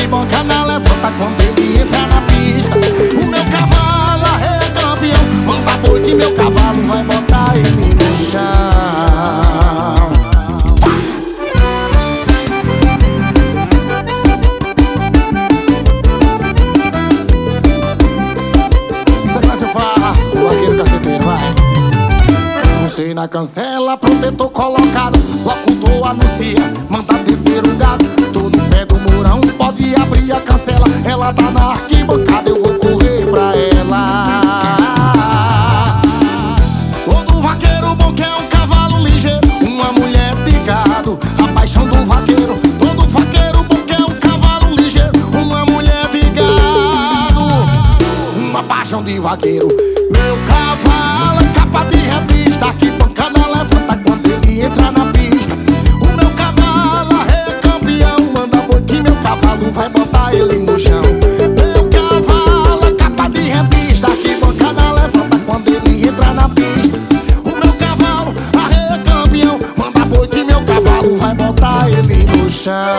arquibancada levanta quando ele entra na pista. O meu cavalo é campeão, manda boi que meu cavalo vai botar ele no chão. Sequência farra, o vaqueiro caceteiro, vai. Puxei na cancela, protetor colocado, locutor anuncia, manda descer o gado. Tô no pé do murão, pode abrir a cancela. Ela tá na arquibancada, eu vou correr pra ela. Todo vaqueiro bom quer um cavalo ligeiro, uma mulher de gado, a paixão do vaqueiro. Todo vaqueiro bom quer um cavalo ligeiro, uma mulher de gado, uma paixão de vaqueiro. Meu cavalo é capa de revista, arquibancada levanta quando ele entra na pista. O meu cavalo é campeão, manda boi que meu cavalo vai botar ele no chão. Meu cavalo é capa de revista, arquibancada levanta quando ele entra na pista. O meu cavalo é campeão, manda boi que meu cavalo vai botar ele no chão.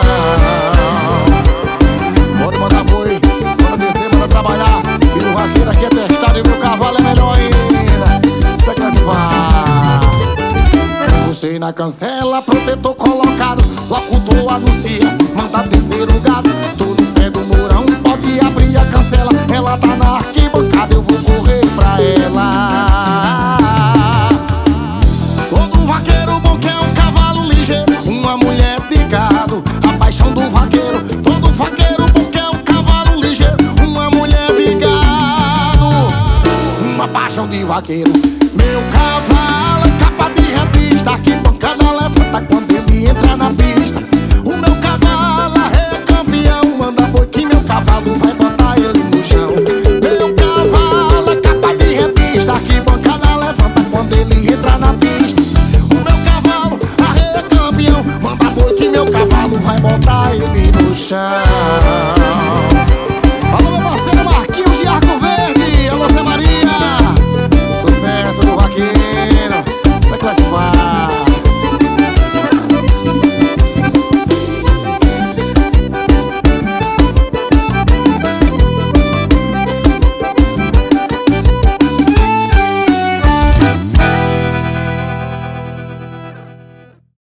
Pode mandar boi, bora descer, bora trabalhar. E o vaqueiro aqui é testado e o meu cavalo é melhor ainda. Sequência vai. Puxei na cancela, protetor colocado, locutor anuncia, manda descer o gado. Tô no pé do murão, pode abrir a cancela. Ela tá na arquibancada, eu vou correr pra ela. Todo vaqueiro bom quer um cavalo ligeiro, uma mulher de gado, a paixão do vaqueiro. Todo vaqueiro bom quer um cavalo ligeiro, uma mulher de gado, uma paixão de vaqueiro. Meu cavalo é capa de revista, arquibancada levanta quando ele entra na pista. O meu cavalo é campeão, manda boi que meu cavalo vai botar ele no chão. Meu cavalo é capa de revista, arquibancada levanta quando ele entra na pista. O meu cavalo é campeão, manda boi que meu cavalo vai botar ele no chão.